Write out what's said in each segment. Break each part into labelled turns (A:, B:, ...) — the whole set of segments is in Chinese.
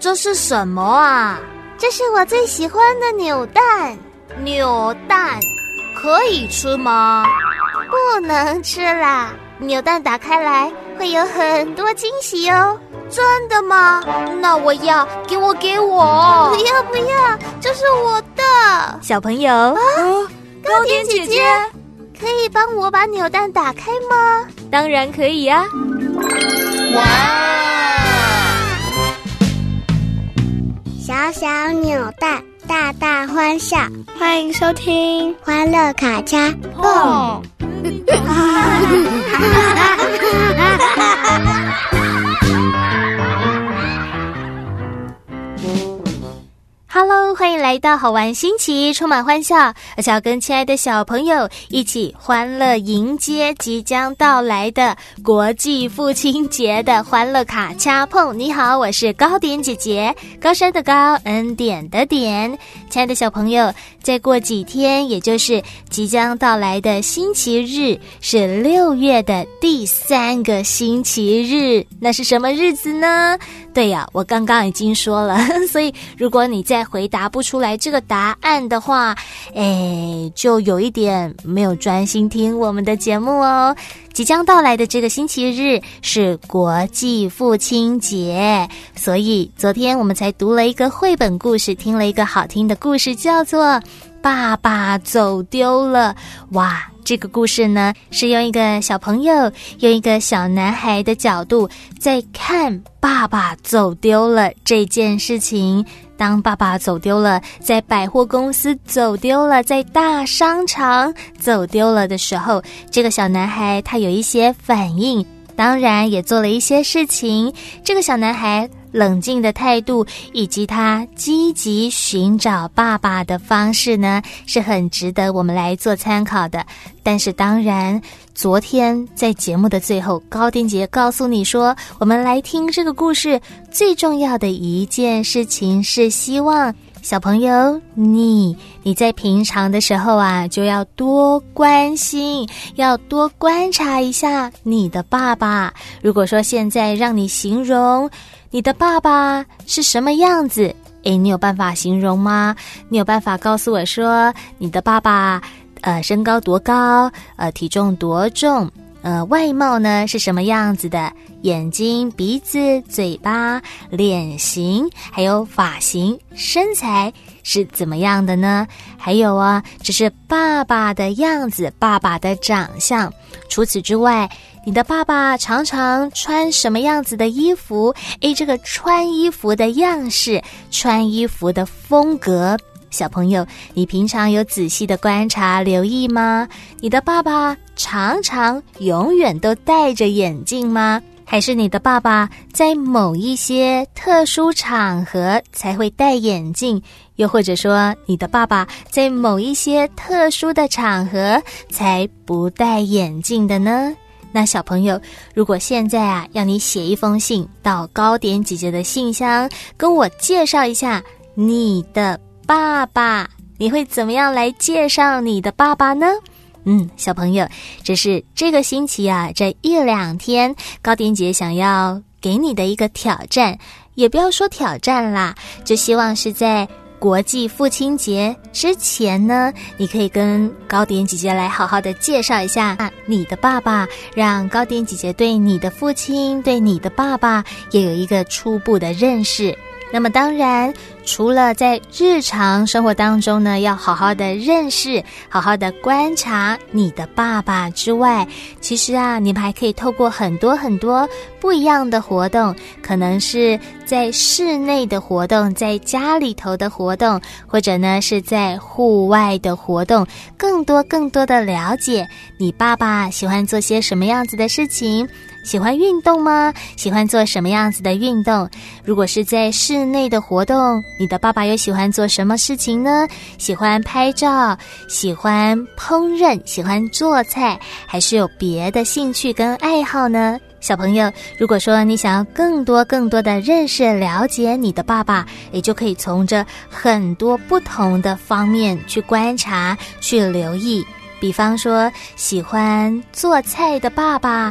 A: 这是什么啊？
B: 这是我最喜欢的扭蛋。
A: 扭蛋可以吃吗？
B: 不能吃啦，扭蛋打开来会有很多惊喜哦。
A: 真的吗？那我要，给我！
B: 不要不要，这是我的。
C: 小朋友
B: 糕点姐姐，可以帮我把扭蛋打开吗？
C: 当然可以啊。
D: 哇！
E: 小小扭蛋，大大欢笑。
F: 欢迎收听《
E: 欢乐卡恰
F: 蹦》。
C: Hello， 欢迎来到好玩新奇，充满欢笑，而且要跟亲爱的小朋友一起欢乐迎接即将到来的国际父亲节的欢乐卡恰碰。你好，我是糕点姐姐，高山的高，恩典的典。亲爱的小朋友，再过几天，也就是即将到来的星期日，是6月的第3个星期日，那是什么日子呢？对呀，我刚刚已经说了，所以如果你再回答不出来这个答案的话，就有一点没有专心听我们的节目哦。即将到来的这个星期日是国际父亲节，所以昨天我们才读了一个绘本故事，听了一个好听的故事，叫做爸爸走丢了。哇，这个故事呢，是用一个小朋友，用一个小男孩的角度在看爸爸走丢了这件事情。当爸爸走丢了，在百货公司走丢了，在大商场走丢了的时候，这个小男孩他有一些反应，当然也做了一些事情。这个小男孩冷静的态度以及他积极寻找爸爸的方式呢，是很值得我们来做参考的。但是当然，昨天在节目的最后，糕点姐告诉你说，我们来听这个故事最重要的一件事情是希望小朋友你在平常的时候啊，就要多关心，要多观察一下你的爸爸。如果说现在让你形容你的爸爸是什么样子，你有办法形容吗？你有办法告诉我说你的爸爸身高多高，体重多重，外貌呢是什么样子的，眼睛、鼻子、嘴巴、脸型，还有发型、身材是怎么样的呢？还有啊，这是爸爸的样子，爸爸的长相。除此之外，你的爸爸常常穿什么样子的衣服？这个穿衣服的样式，穿衣服的风格，小朋友，你平常有仔细的观察留意吗？你的爸爸常常永远都戴着眼镜吗？还是你的爸爸在某一些特殊场合才会戴眼镜？又或者说你的爸爸在某一些特殊的场合才不戴眼镜的呢？那小朋友，如果现在啊要你写一封信到糕点姐姐的信箱，跟我介绍一下你的爸爸，你会怎么样来介绍你的爸爸呢？小朋友，这是这个星期啊，这1-2天糕点姐想要给你的一个挑战，也不要说挑战啦，就希望是在国际父亲节之前呢，你可以跟糕点姐姐来好好的介绍一下你的爸爸，让糕点姐姐对你的父亲，对你的爸爸也有一个初步的认识。那么当然，除了在日常生活当中呢，要好好的认识，好好的观察你的爸爸之外，其实啊，你们还可以透过很多很多不一样的活动，可能是在室内的活动，在家里头的活动，或者呢是在户外的活动，更多的了解你爸爸喜欢做些什么样子的事情。喜欢运动吗？喜欢做什么样子的运动？如果是在室内的活动，你的爸爸又喜欢做什么事情呢？喜欢拍照，喜欢烹饪，喜欢做菜，还是有别的兴趣跟爱好呢？小朋友，如果说你想要更多的认识了解你的爸爸，也就可以从这很多不同的方面去观察，去留意。比方说喜欢做菜的爸爸，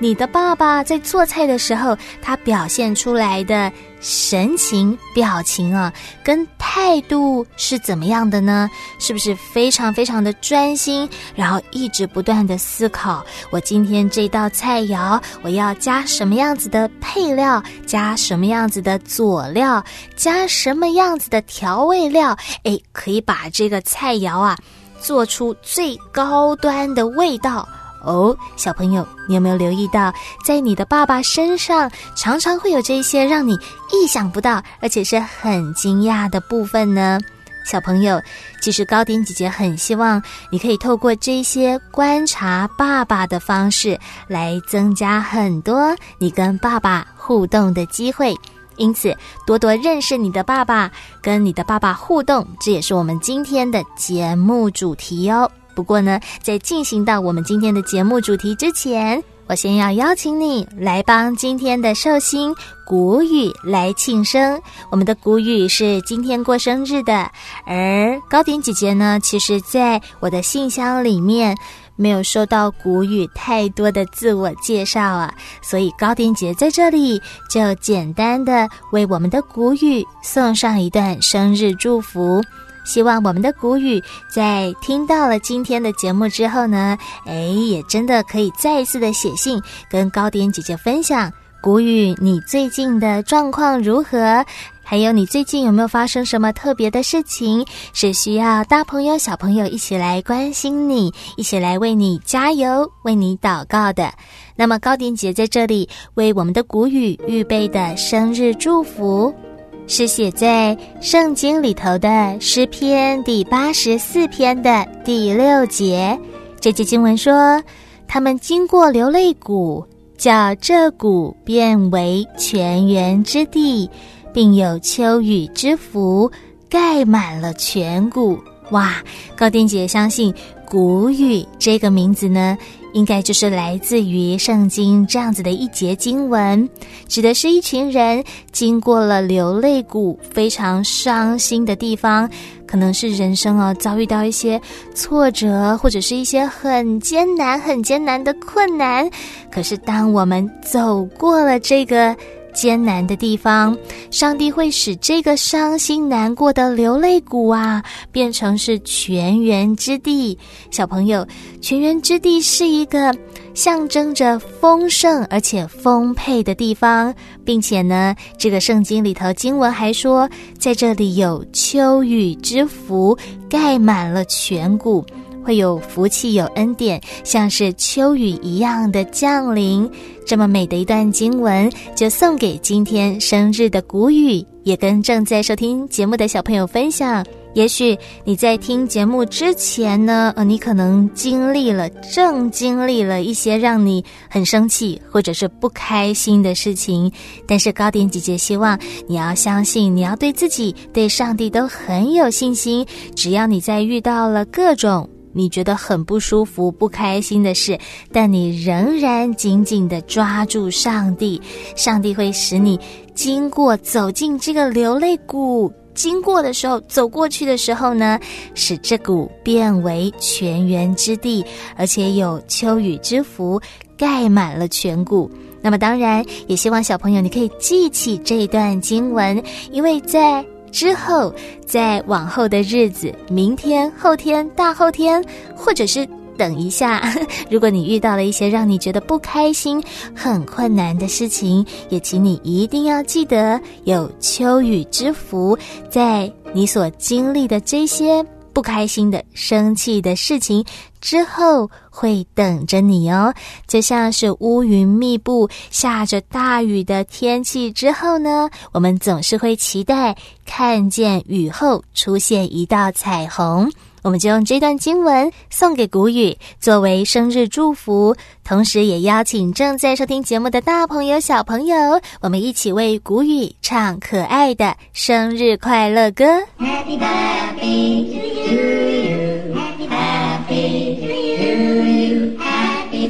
C: 你的爸爸在做菜的时候，他表现出来的神情表情啊，跟态度是怎么样的呢？是不是非常非常的专心，然后一直不断的思考，我今天这道菜肴我要加什么样子的配料，加什么样子的佐料，加什么样子的调味料，可以把这个菜肴啊做出最高端的味道哦。小朋友，你有没有留意到，在你的爸爸身上常常会有这些让你意想不到而且是很惊讶的部分呢？小朋友，其实糕点姐姐很希望你可以透过这些观察爸爸的方式来增加很多你跟爸爸互动的机会，因此多多认识你的爸爸，跟你的爸爸互动，这也是我们今天的节目主题哦。不过呢，在进行到我们今天的节目主题之前，我先要邀请你来帮今天的寿星谷雨来庆生。我们的谷雨是今天过生日的，而糕点姐姐呢，其实在我的信箱里面没有收到谷雨太多的自我介绍啊，所以糕点姐在这里就简单的为我们的谷雨送上一段生日祝福。希望我们的谷雨在听到了今天的节目之后呢，也真的可以再一次的写信跟糕点姐姐分享，谷雨你最近的状况如何，还有你最近有没有发生什么特别的事情，是需要大朋友小朋友一起来关心你，一起来为你加油，为你祷告的。那么糕点姐在这里为我们的谷雨预备的生日祝福，是写在圣经里头的诗篇第84篇的第6节。这节经文说，他们经过流泪谷，叫这谷变为泉源之地，并有秋雨之福盖满了全谷。哇，糕点姐相信谷雨这个名字呢，应该就是来自于圣经这样子的一节经文，指的是一群人经过了流泪谷，非常伤心的地方，可能是人生遭遇到一些挫折，或者是一些很艰难的困难，可是当我们走过了这个艰难的地方，上帝会使这个伤心难过的流泪谷啊，变成是泉源之地。小朋友，泉源之地是一个象征着丰盛而且丰沛的地方，并且呢，这个圣经里头经文还说，在这里有秋雨之福盖满了全谷，会有福气有恩典，像是秋雨一样的降临。这么美的一段经文就送给今天生日的谷雨，也跟正在收听节目的小朋友分享。也许你在听节目之前呢，你可能正经历了一些让你很生气或者是不开心的事情，但是糕点姐姐希望你要相信，你要对自己对上帝都很有信心，只要你在遇到了各种你觉得很不舒服不开心的事，但你仍然紧紧地抓住上帝，上帝会使你走进这个流泪谷，经过的时候，走过去的时候呢，使这谷变为泉源之地，而且有秋雨之福盖满了全谷。那么当然也希望小朋友你可以记起这一段经文，因为在之后，在往后的日子，明天、后天、大后天，或者是等一下，如果你遇到了一些让你觉得不开心、很困难的事情，也请你一定要记得有秋雨之福，在你所经历的这些不开心的、生气的事情之后会等着你哦。就像是乌云密布、下着大雨的天气之后呢，我们总是会期待看见雨后出现一道彩虹。我们就用这段经文送给谷雨作为生日祝福，同时也邀请正在收听节目的大朋友小朋友，我们一起为谷雨唱可爱的生日快乐歌。
D: Happy birthday to you, Happy birthday to you, Happy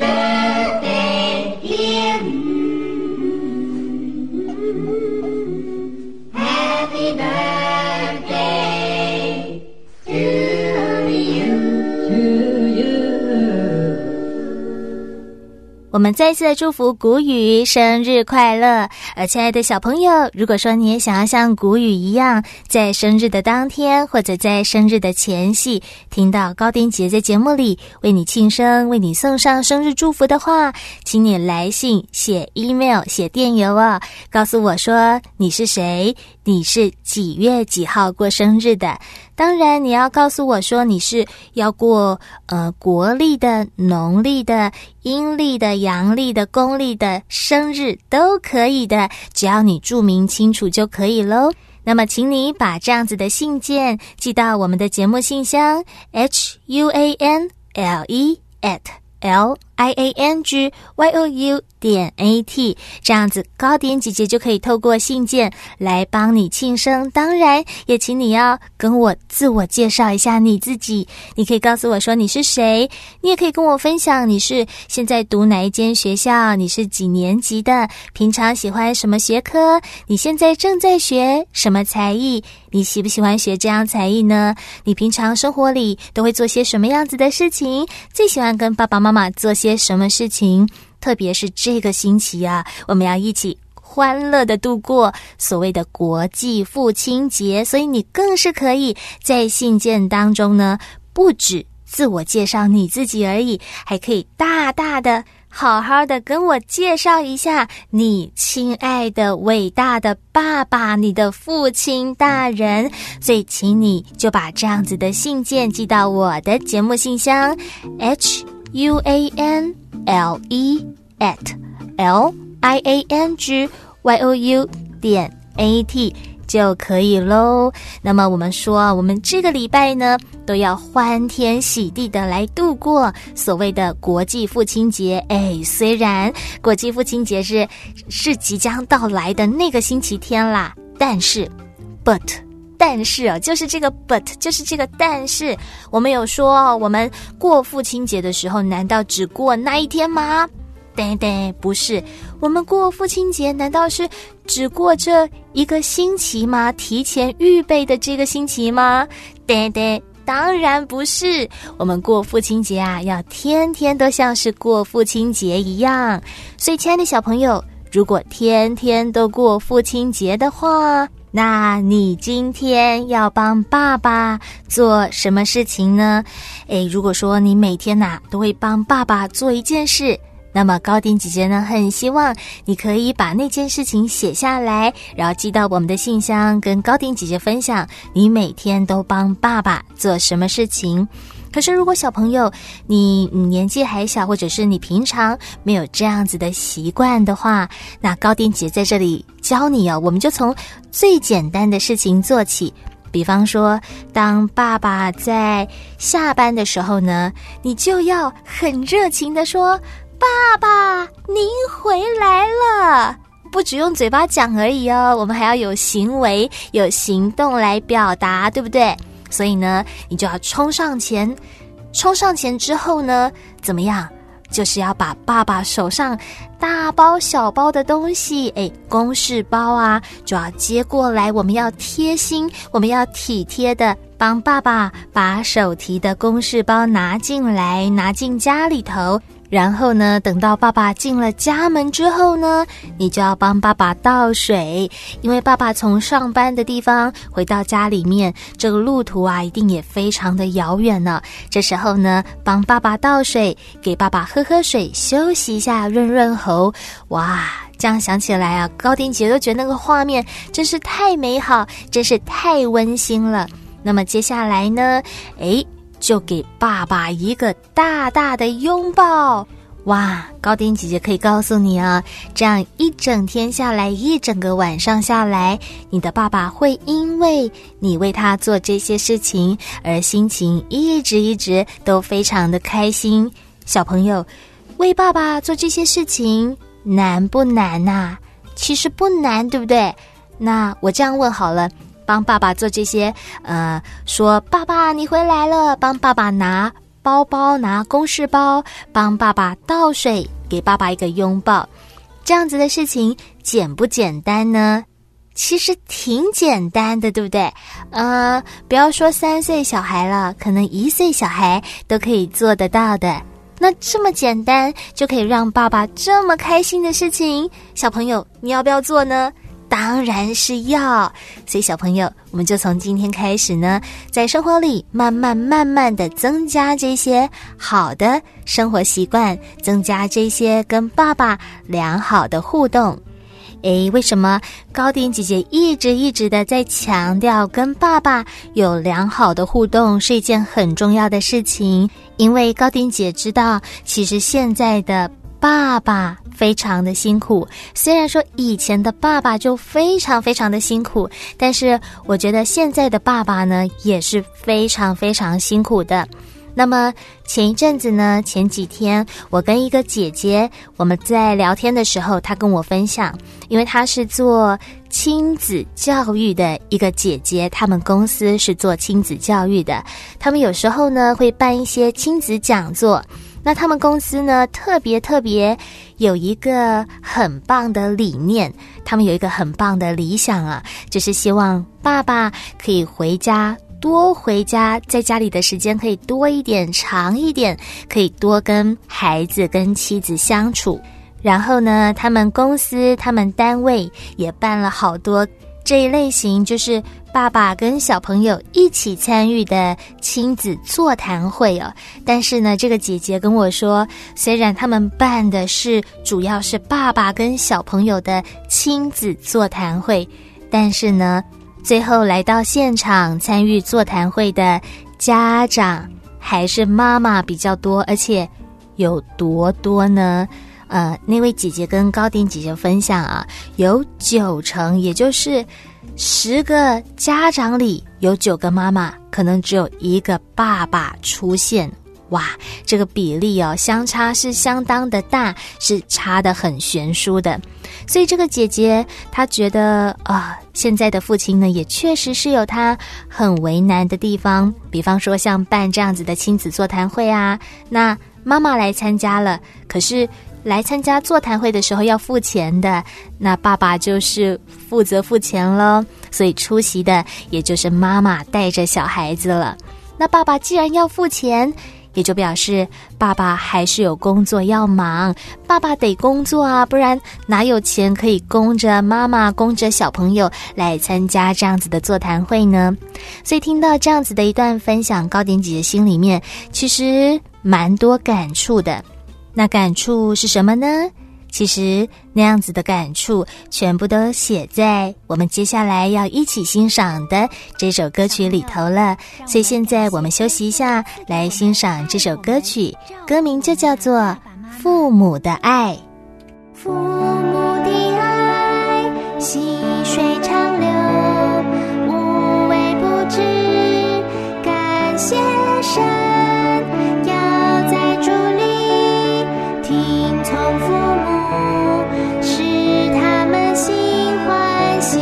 D: birthday dear you, Happy birthday to ，
C: 我们再次的祝福古语生日快乐。而亲爱的小朋友，如果说你也想要像古语一样，在生日的当天或者在生日的前夕，听到高丁姐在节目里为你庆生，为你送上生日祝福的话，请你来信、写 email、写电邮告诉我说你是谁，你是几月几号过生日的。当然你要告诉我说你是要过国历的、农历的、阴历的、阳历的、公历的生日都可以的，只要你注明清楚就可以咯。那么请你把这样子的信件寄到我们的节目信箱 huanle@liangyou.at， 这样子高点姐姐就可以透过信件来帮你庆生。当然也请你要跟我自我介绍一下你自己，你可以告诉我说你是谁，你也可以跟我分享你是现在读哪一间学校，你是几年级的，平常喜欢什么学科，你现在正在学什么才艺，你喜不喜欢学这样才艺呢？你平常生活里都会做些什么样子的事情，最喜欢跟爸爸妈妈做些什么事情，特别是这个星期我们要一起欢乐的度过所谓的国际父亲节，所以你更是可以在信件当中呢，不止自我介绍你自己而已，还可以大大的好好的跟我介绍一下你亲爱的伟大的爸爸，你的父亲大人。所以请你就把这样子的信件寄到我的节目信箱 huanle@liangyou.at就可以咯。那么我们说我们这个礼拜呢都要欢天喜地的来度过所谓的国际父亲节。虽然国际父亲节是即将到来的那个星期天啦，但是就是这个 but 就是这个但是，我们有说我们过父亲节的时候难道只过那一天吗？对，不是，我们过父亲节难道是只过这一个星期吗？提前预备的这个星期吗？对，当然不是，我们过父亲节要天天都像是过父亲节一样。所以亲爱的小朋友，如果天天都过父亲节的话，那你今天要帮爸爸做什么事情呢？如果说你每天都会帮爸爸做一件事，那么高丁姐姐呢很希望你可以把那件事情写下来，然后寄到我们的信箱，跟高丁姐姐分享你每天都帮爸爸做什么事情。可是如果小朋友你年纪还小，或者是你平常没有这样子的习惯的话，那高丁姐在这里教你我们就从最简单的事情做起。比方说当爸爸在下班的时候呢，你就要很热情的说，爸爸您回来了，不只用嘴巴讲而已我们还要有行为有行动来表达，对不对？所以呢你就要冲上前之后呢怎么样，就是要把爸爸手上大包小包的东西公事包就要接过来，我们要贴心，我们要体贴的帮爸爸把手提的公事包拿进来，拿进家里头。然后呢等到爸爸进了家门之后呢，你就要帮爸爸倒水，因为爸爸从上班的地方回到家里面，这个路途一定也非常的遥远呢。这时候呢帮爸爸倒水，给爸爸喝水，休息一下，润润喉。哇，这样想起来高丁姐都觉得那个画面真是太美好，真是太温馨了。那么接下来呢就给爸爸一个大大的拥抱。哇，高丁姐姐可以告诉你这样一整天下来，一整个晚上下来，你的爸爸会因为你为他做这些事情而心情一直都非常的开心。小朋友，为爸爸做这些事情难不难其实不难，对不对？那我这样问好了，帮爸爸做这些说爸爸你回来了，帮爸爸拿包包，拿公事包，帮爸爸倒水，给爸爸一个拥抱，这样子的事情简不简单呢？其实挺简单的，对不对？不要说3岁小孩了，可能1岁小孩都可以做得到的。 那这么简单就可以让爸爸这么开心的事情，小朋友你要不要做呢？当然是要。所以小朋友，我们就从今天开始呢，在生活里慢慢的增加这些好的生活习惯，增加这些跟爸爸良好的互动。为什么高点姐姐一直的在强调跟爸爸有良好的互动是一件很重要的事情？因为高点姐知道，其实现在的爸爸非常的辛苦，虽然说以前的爸爸就非常的辛苦，但是我觉得现在的爸爸呢也是非常辛苦的。那么前一阵子呢，前几天我跟一个姐姐我们在聊天的时候，她跟我分享，因为她是做亲子教育的一个姐姐，他们公司是做亲子教育的，他们有时候呢会办一些亲子讲座。那他们公司呢特别有一个很棒的理念，他们有一个很棒的理想啊，就是希望爸爸可以多回家，在家里的时间可以多一点长一点，可以多跟孩子跟妻子相处。然后呢，他们公司他们单位也办了好多这一类型，就是爸爸跟小朋友一起参与的亲子座谈会哦。但是呢，这个姐姐跟我说，虽然他们办的是主要是爸爸跟小朋友的亲子座谈会，但是呢，最后来到现场参与座谈会的家长还是妈妈比较多，而且有多多呢？那位姐姐跟高点姐姐分享啊，有90%，也就是10个家长里有9个妈妈，可能只有1个爸爸出现。哇，这个比例哦，相差是相当的大，是差得很悬殊的。所以这个姐姐她觉得现在的父亲呢，也确实是有他很为难的地方，比方说像办这样子的亲子座谈会啊，那妈妈来参加了，可是来参加座谈会的时候要付钱的，那爸爸就是负责付钱咯，所以出席的也就是妈妈带着小孩子了。那爸爸既然要付钱，也就表示爸爸还是有工作要忙，爸爸得工作啊，不然哪有钱可以供着妈妈供着小朋友来参加这样子的座谈会呢？所以听到这样子的一段分享，高点姐姐心里面其实蛮多感触的。那感触是什么呢？其实那样子的感触全部都写在我们接下来要一起欣赏的这首歌曲里头了。所以现在我们休息一下，来欣赏这首歌曲，歌名就叫做《父母的爱》。
B: 父母的爱细水长流，无微不至，感谢神，要在主里听从父母，使他们心欢喜。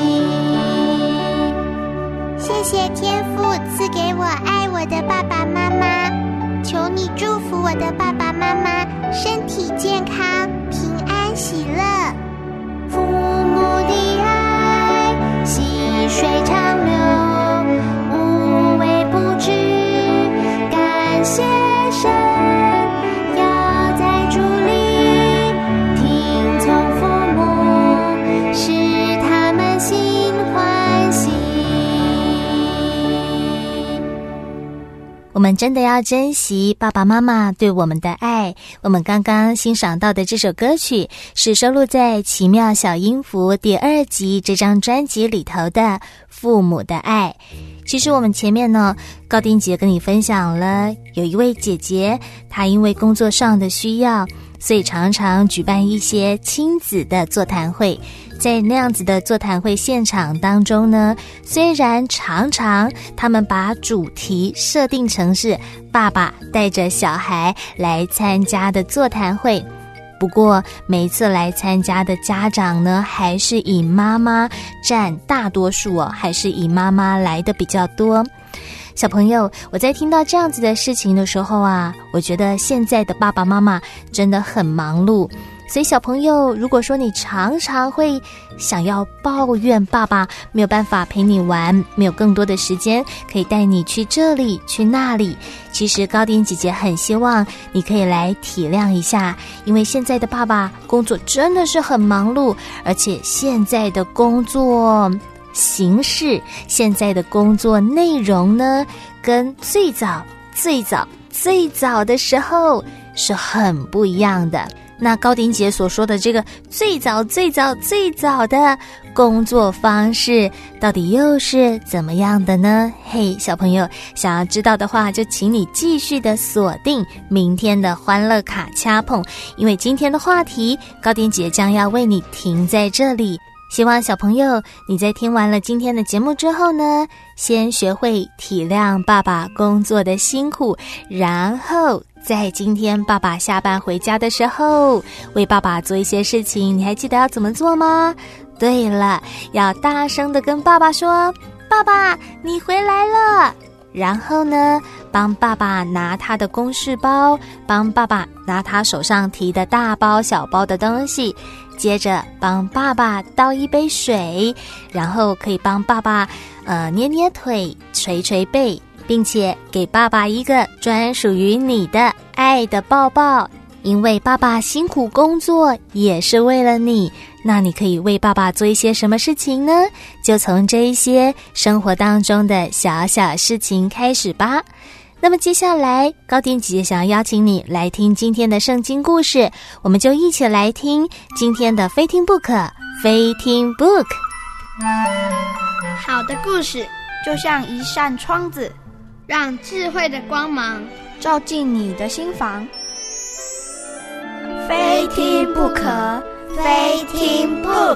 B: 谢谢天父赐给我爱我的爸爸妈妈，求你祝福我的爸爸妈妈身体健康，平安喜乐。父母的爱细水长流，无微不至，感谢神，要在主里听从父母，使他们心欢喜。
C: 我们真的要珍惜爸爸妈妈对我们的爱。我们刚刚欣赏到的这首歌曲是收录在《奇妙小音符》第2集这张专辑里头的《父母的爱》。其实我们前面呢，高丁姐跟你分享了，有一位姐姐，她因为工作上的需要，所以常常举办一些亲子的座谈会。在那样子的座谈会现场当中呢，虽然常常他们把主题设定成是爸爸带着小孩来参加的座谈会，不过每一次来参加的家长呢，还是以妈妈占大多数哦，还是以妈妈来的比较多。小朋友，我在听到这样子的事情的时候啊，我觉得现在的爸爸妈妈真的很忙碌。 所以小朋友，如果说你常常会想要抱怨爸爸没有办法陪你玩，没有更多的时间可以带你去这里去那里，其实糕点姐姐很希望你可以来体谅一下，因为现在的爸爸工作真的是很忙碌，而且现在的工作形式，现在的工作内容呢，跟最早的时候是很不一样的。那糕点姐所说的这个最早的工作方式到底又是怎么样的呢？嘿，小朋友想要知道的话，就请你继续的锁定明天的欢乐卡掐碰，因为今天的话题糕点姐将要为你停在这里。希望小朋友你在听完了今天的节目之后呢，先学会体谅爸爸工作的辛苦，然后在今天爸爸下班回家的时候，为爸爸做一些事情，你还记得要怎么做吗？对了，要大声的跟爸爸说，爸爸你回来了。然后呢，帮爸爸拿他的公事包，帮爸爸拿他手上提的大包小包的东西，接着帮爸爸倒一杯水，然后可以帮爸爸捏捏腿，捶捶背，并且给爸爸一个专属于你的爱的抱抱，因为爸爸辛苦工作也是为了你。那你可以为爸爸做一些什么事情呢？就从这一些生活当中的小小事情开始吧。那么接下来糕点姐姐想要邀请你来听今天的圣经故事，我们就一起来听今天的非听不可，非听 book。
F: 好的故事就像一扇窗子，
G: 让智慧的光芒
F: 照进你的心房。非听不可，非听 book。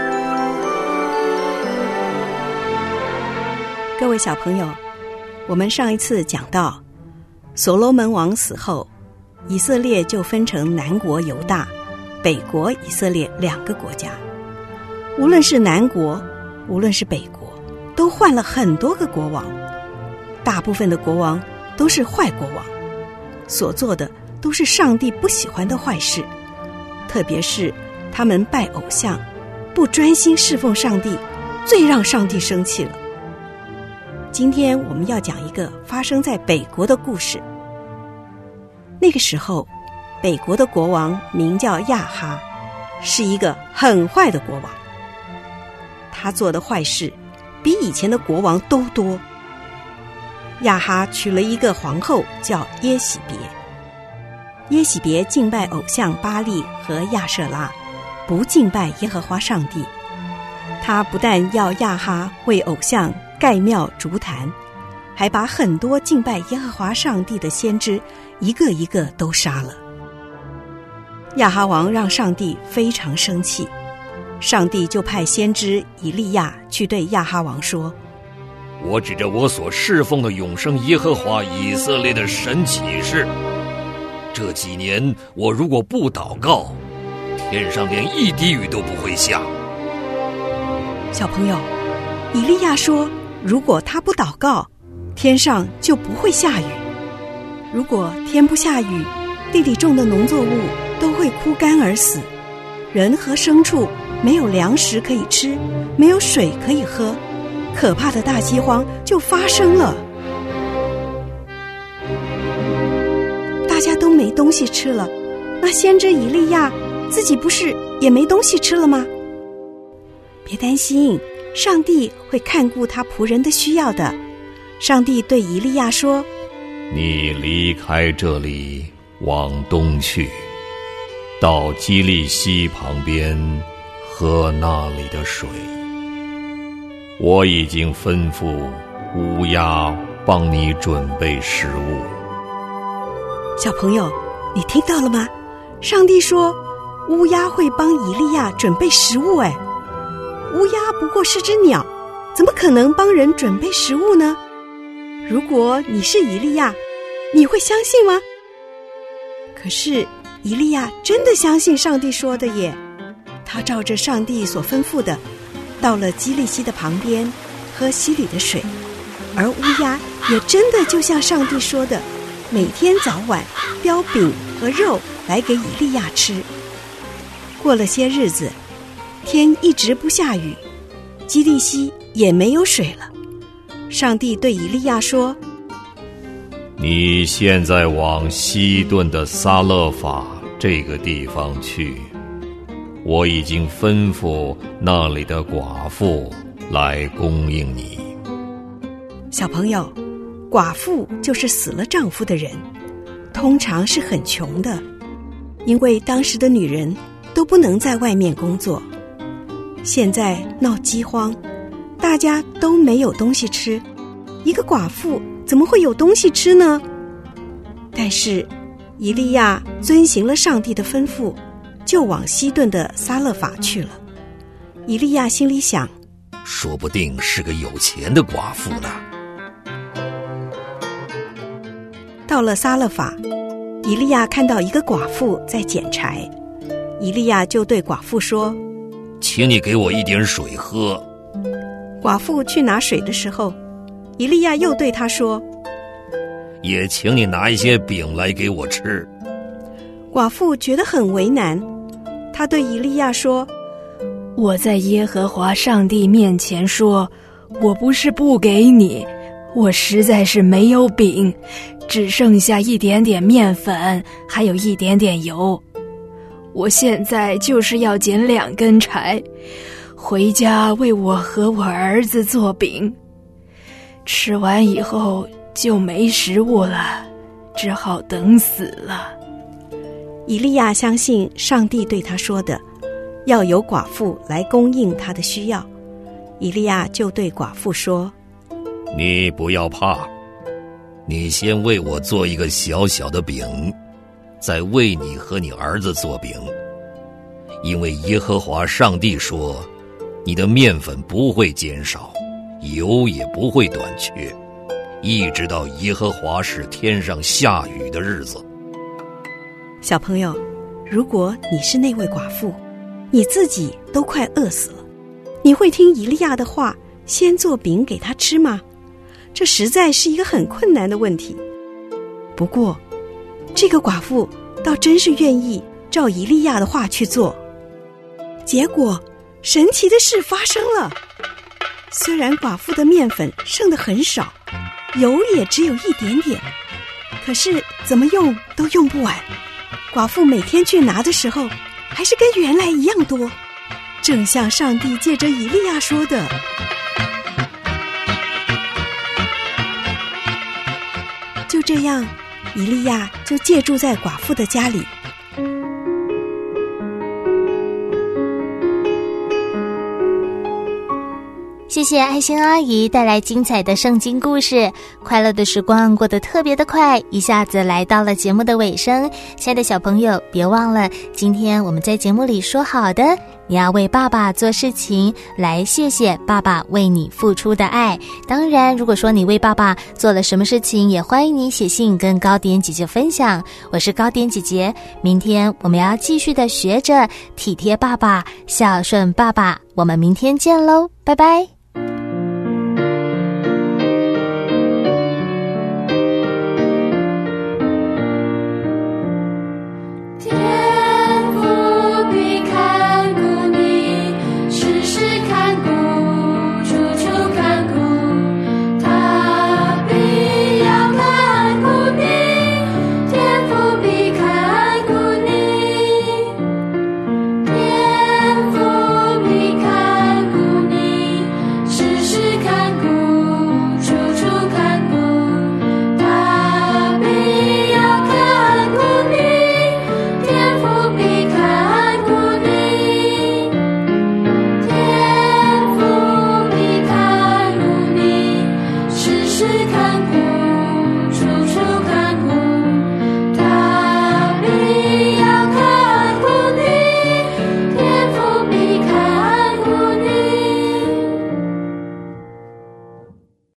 H: 各位小朋友，我们上一次讲到所罗门王死后，以色列就分成南国犹大、北国以色列两个国家。无论是南国，无论是北国，都换了很多个国王，大部分的国王都是坏国王，所做的都是上帝不喜欢的坏事，特别是他们拜偶像，不专心侍奉上帝，最让上帝生气了。今天我们要讲一个发生在北国的故事。那个时候，北国的国王名叫亚哈，是一个很坏的国王。他做的坏事比以前的国王都多。亚哈娶了一个皇后叫耶喜别，耶喜别敬拜偶像巴力和亚舍拉，不敬拜耶和华上帝。他不但要亚哈为偶像盖庙筑坛，还把很多敬拜耶和华上帝的先知一个一个都杀了。亚哈王让上帝非常生气，上帝就派先知以利亚去对亚哈王说，
I: 我指着我所侍奉的永生耶和华以色列的神起誓，这几年我如果不祷告，天上连一滴雨都不会下。
H: 小朋友，以利亚说，如果他不祷告，天上就不会下雨。如果天不下雨，地里种的农作物都会枯干而死，人和牲畜没有粮食可以吃，没有水可以喝，可怕的大饥荒就发生了。大家都没东西吃了，那先知以利亚自己不是也没东西吃了吗？别担心，上帝会看顾他仆人的需要的。上帝对以利亚说，
I: 你离开这里，往东去，到基利溪旁边，喝那里的水。我已经吩咐乌鸦帮你准备食物。
H: 小朋友，你听到了吗？上帝说乌鸦会帮以利亚准备食物。乌鸦不过是只鸟，怎么可能帮人准备食物呢？如果你是以利亚，你会相信吗？可是以利亚真的相信上帝说的耶，他照着上帝所吩咐的，到了基利溪的旁边，喝溪里的水，而乌鸦也真的就像上帝说的，每天早晚叼饼和肉来给以利亚吃。 过了些日子，天一直不下雨，基利溪也没有水了。上帝对以利亚说：
I: 你现在往西顿的撒勒法这个地方去，我已经吩咐那里的寡妇来供应你。
H: 小朋友，寡妇就是死了丈夫的人，通常是很穷的，因为当时的女人都不能在外面工作。现在闹饥荒，大家都没有东西吃，一个寡妇怎么会有东西吃呢？但是以利亚遵行了上帝的吩咐，就往西顿的撒勒法去了。以利亚心里想，
I: 说不定是个有钱的寡妇呢。
H: 到了撒勒法，以利亚看到一个寡妇在捡柴，以利亚就对寡妇说：
I: 请你给我一点水喝。
H: 寡妇去拿水的时候，以利亚又对她说：
I: 也请你拿一些饼来给我吃。
H: 寡妇觉得很为难，她对以利亚说：
F: 我在耶和华上帝面前说，我不是不给你，我实在是没有饼，只剩下一点点面粉，还有一点点油。我现在就是要捡2根柴，回家为我和我儿子做饼。吃完以后就没食物了，只好等死了。
H: 以利亚相信上帝对他说的，要有寡妇来供应他的需要。以利亚就对寡妇说：
I: 你不要怕，你先为我做一个小小的饼，再为你和你儿子做饼。因为耶和华上帝说，你的面粉不会减少，油也不会短缺，一直到耶和华使天上下雨的日子。
H: 小朋友，如果你是那位寡妇，你自己都快饿死了，你会听以利亚的话，先做饼给他吃吗？这实在是一个很困难的问题。不过，这个寡妇倒真是愿意照以利亚的话去做。结果，神奇的事发生了。虽然寡妇的面粉剩得很少，油也只有一点点，可是怎么用都用不完。寡妇每天去拿的时候，还是跟原来一样多，正像上帝借着以利亚说的。就这样，以利亚就借住在寡妇的家里。
C: 谢谢爱心阿姨带来精彩的圣经故事，快乐的时光过得特别的快，一下子来到了节目的尾声。亲爱的小朋友，别忘了今天我们在节目里说好的，你要为爸爸做事情，来谢谢爸爸为你付出的爱。当然，如果说你为爸爸做了什么事情，也欢迎你写信跟糕点姐姐分享。我是糕点姐姐，明天我们要继续的学着体贴爸爸，孝顺爸爸。我们明天见喽，拜拜。